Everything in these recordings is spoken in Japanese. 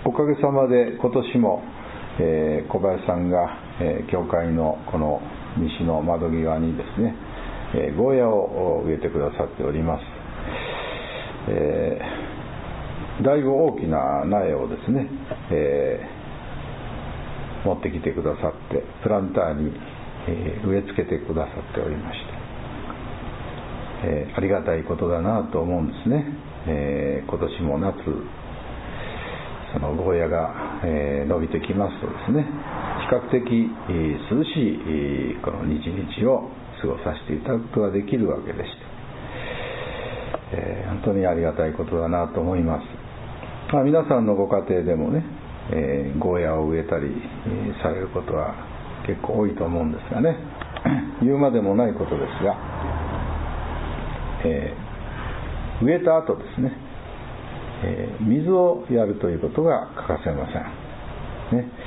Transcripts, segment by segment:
おかげさまで今年も、小林さんが、教会のこの西の窓際にですね、ゴーヤを植えてくださっております。だいぶ大きな苗をですね、持ってきてくださってプランターに、植え付けてくださっておりまして、ありがたいことだなと思うんですね。今年も夏そのゴーヤが、伸びてきますとですね、比較的、涼しい、この日々を過ごさせていただくことができるわけでして、本当にありがたいことだなと思います。皆さんのご家庭でもね、ゴーヤを植えたり、されることは結構多いと思うんですがね、言うまでもないことですが、植えた後ですね、水をやるということが欠かせません、ね。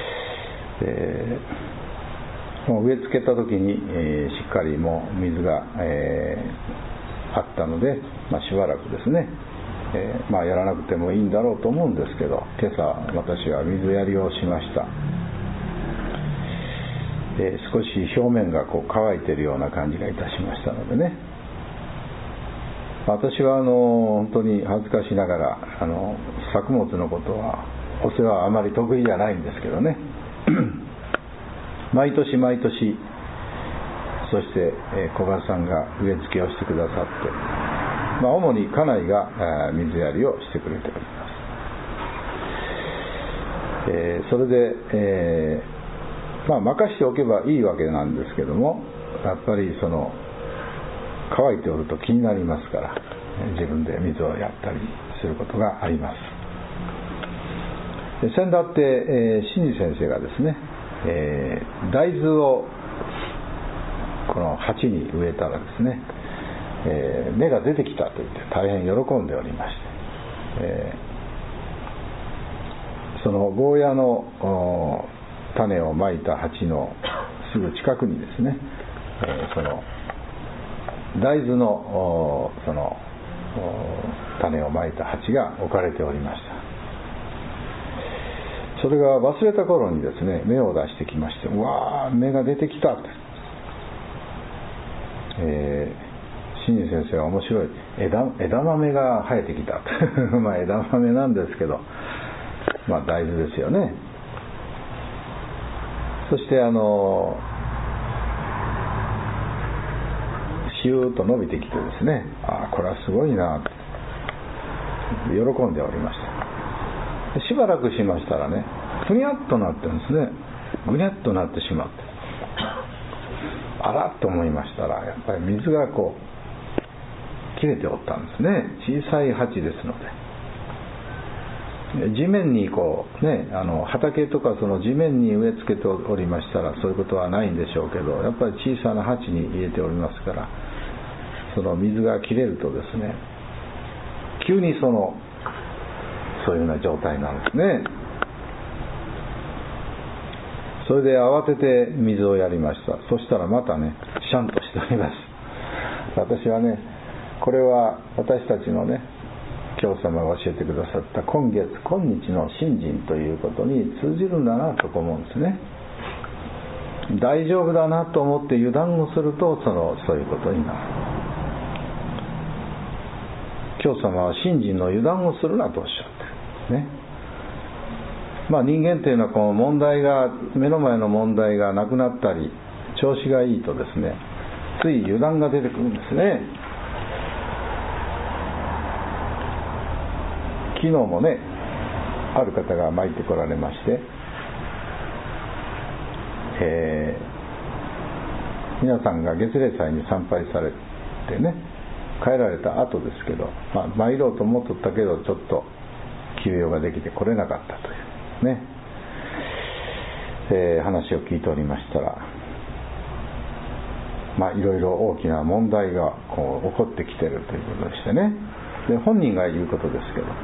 もう植え付けた時に、しっかりもう水が、あったので、しばらくですね、やらなくてもいいんだろうと思うんですけど、今朝私は水やりをしました。少し表面がこう乾いているような感じがいたしましたのでね、私は本当に恥ずかしながら作物のことはお世話はあまり得意じゃないんですけどね毎年毎年そして、小林さんが植え付けをしてくださって、主に家内が水やりをしてくれております。それで、任しておけばいいわけなんですけども、やっぱりその乾いておると気になりますから、自分で水をやったりすることがあります。先だって、新次先生がですね、大豆をこの鉢に植えたらですね、芽が出てきたと言って大変喜んでおりまして、そのゴーヤの種をまいた鉢のすぐ近くにですね、その大豆のその種をまいた鉢が置かれておりました。それが忘れた頃にですね、芽を出してきまして、うわー、芽が出てきたと、新次先生は面白い、枝豆が生えてきた枝豆なんですけど、大豆ですよね。そしてシューッと伸びてきてですね、これはすごいなと喜んでおりました。しばらくしましたらね、ふにゃっとなってるんですね。ぐにゃっとなってしまって、あらっと思いましたら、やっぱり水がこう切れておったんですね。小さい鉢ですので、地面にこうね、畑とかその地面に植え付けておりましたらそういうことはないんでしょうけど、やっぱり小さな鉢に入れておりますから、その水が切れるとですね、急にそういうような状態なんですね。それで慌てて水をやりました。そしたらまたね、シャンとしております。私はね、これは私たちのね、教様が教えてくださった今月今日の信心ということに通じるんだなと思うんですね。大丈夫だなと思って油断をするとそういうことになる。教様は信心の油断をするなとおっしゃってるね。人間というのはこの問題が、目の前の問題がなくなったり調子がいいとですね、つい油断が出てくるんですね。昨日もね、ある方が参ってこられまして、皆さんが月例祭に参拝されてね、帰られた後ですけど、参ろうと思っとったけどちょっと急用ができて来れなかったというね、話を聞いておりましたら、いろいろ大きな問題がこう起こってきているということでしてね。で、本人が言うことですけど、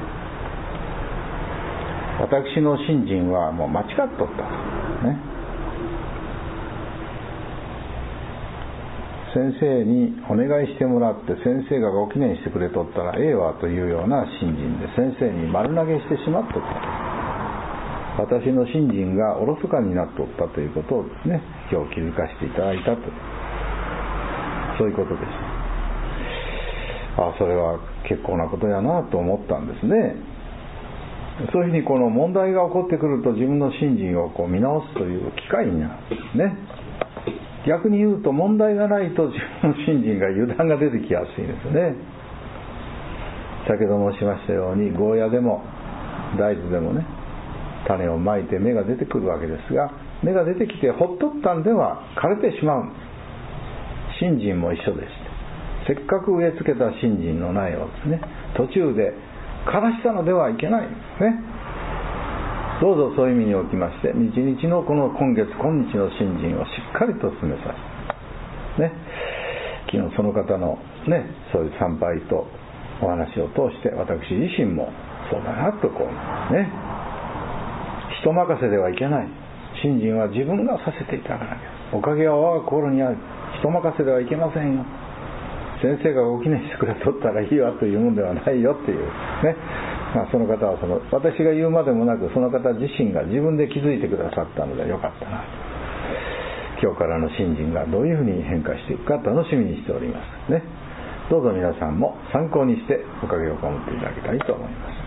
私の信心はもう間違っとったね。先生にお願いしてもらって先生がご記念してくれとったらええわというような信心で先生に丸投げしてしまっとった。 私の信心がおろそかになっておったということをですね、今日気づかせていただいたと、そういうことです。それは結構なことやなと思ったんですね。そういうふうにこの問題が起こってくると自分の信心を見直すという機会になるんですね。逆に言うと、問題がないと自分の信心が油断が出てきやすいですね。先ほど申しましたように、ゴーヤでも大豆でもね、種をまいて芽が出てくるわけですが、芽が出てきてほっとったんでは枯れてしまうんです。信心も一緒です。せっかく植え付けた信心の苗をですね、途中で枯らしたのではいけないんですね。どうぞそういう意味におきまして、日々のこの今月今日の信心をしっかりと進めさせて、ね、昨日その方のね、そういう参拝とお話を通して、私自身もそうだなとね、人任せではいけない。信心は自分がさせていただかなきゃ。おかげは我が心にある。人任せではいけませんよ。先生がご記念してくれとったらいいわというものではないよっていうね。その方は私が言うまでもなく、その方自身が自分で気づいてくださったのでよかったな。今日からの信心がどういうふうに変化していくか楽しみにしておりますね。どうぞ皆さんも参考にしておかげを被っていただきたいと思います。